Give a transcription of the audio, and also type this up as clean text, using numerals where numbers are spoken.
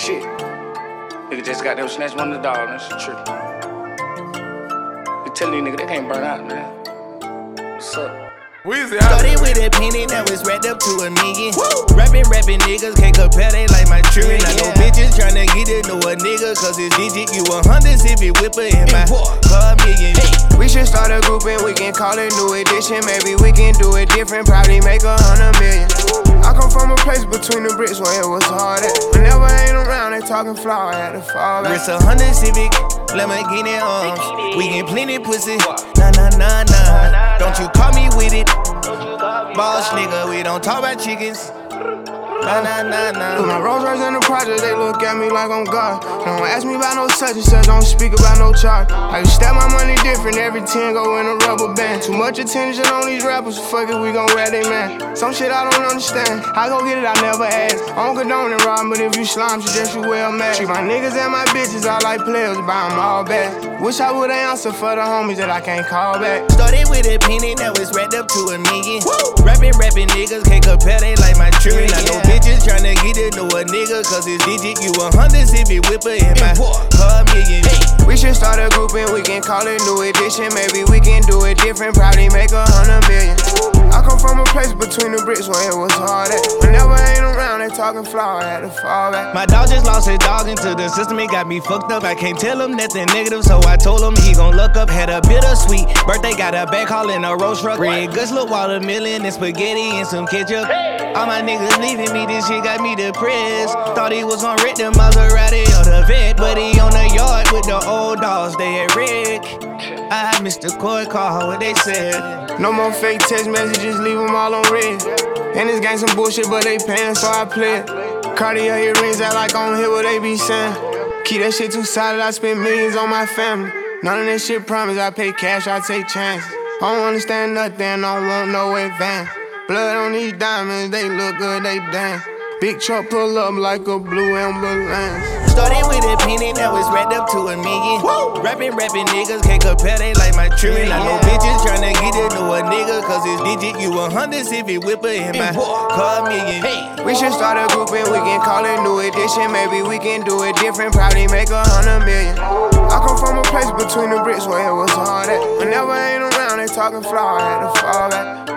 Shit. Nigga just got them snatch one of the dogs. That's true. You telling these niggas they can't burn out, man. What's up? Started with a penny, now it's racked up to $1 million. Rapping niggas can't compare, they like my children. I know bitches tryna get to know a nigga, cause it's digit. You 100 if it whipper in my car million. We should start a group and we can call it New Edition. Maybe we can do it different, probably make 100 million. I come from a place between the bricks where it was hard at. Whenever I ain't around, they talking flower, I had to fall back. Wrist 100 Civic, Lamborghini arms. We get plenty pussy, nah. Don't you call me with it. Boss nigga, we don't talk about chickens. Nah. With my Rolls Royce in the project, they look at me like I'm God. Don't ask me about no such and such, don't speak about no charge. I can stack my money different, every 10 go in a rubber band. Too much attention on these rappers, fuck it, we gon' rap they man. Some shit I don't understand, I go get it, I never ask. I don't condone it, rob, but if you slime, suggest you well mad. Treat my niggas and my bitches, I like players, buy them all back. Wish I would've answered for the homies that I can't call back. Started with a penny, now it's racked up to $1 million. Rapping niggas can't compare, they like my children. I know bitches tryna get to know a nigga, cause it's digit. You 100 if it whipper in my car million. We should start a group and we can call it New Edition. Maybe we can do it different, probably make 100 million. I come from a place between the bricks where it was hard at. Whenever I ain't around, they talking flower, I had to fall back. My dog just lost his dog into the system, it got me fucked up. I can't tell him nothing negative, so I told him he gon' look up. Had a bittersweet birthday, got a back haul in a roast truck. Red Guts, look, watermelon and spaghetti and some ketchup. All my niggas leaving me, this shit got me depressed. Thought he was gon' wreck the Maserati or the vet, but he on the yard with the old dogs, they at Rick. I missed the court call, what they said. No more fake text messages, leave them all on red. And this gang some bullshit, but they paying, so I play it. Cartier earrings act like I don't hear what they be saying. Keep that shit too solid, I spend millions on my family. None of that shit promise, I pay cash, I take chances. I don't understand nothing, I don't want no advance. Blood on these diamonds, they look good, they dance. Big truck pull up like a blue ambulance. Started with a penny, now it's racked up to $1 million. Rapping niggas can't compare, they like my children. I know bitches tryna get to know a nigga, cause it's digit. You 100 if it whipper in my car million. We should start a group and we can call it New Edition. Maybe we can do it different, probably make 100 million. I come from a place between the bricks where it was hard at. Whenever I ain't around, they talking flower, I had to fall back.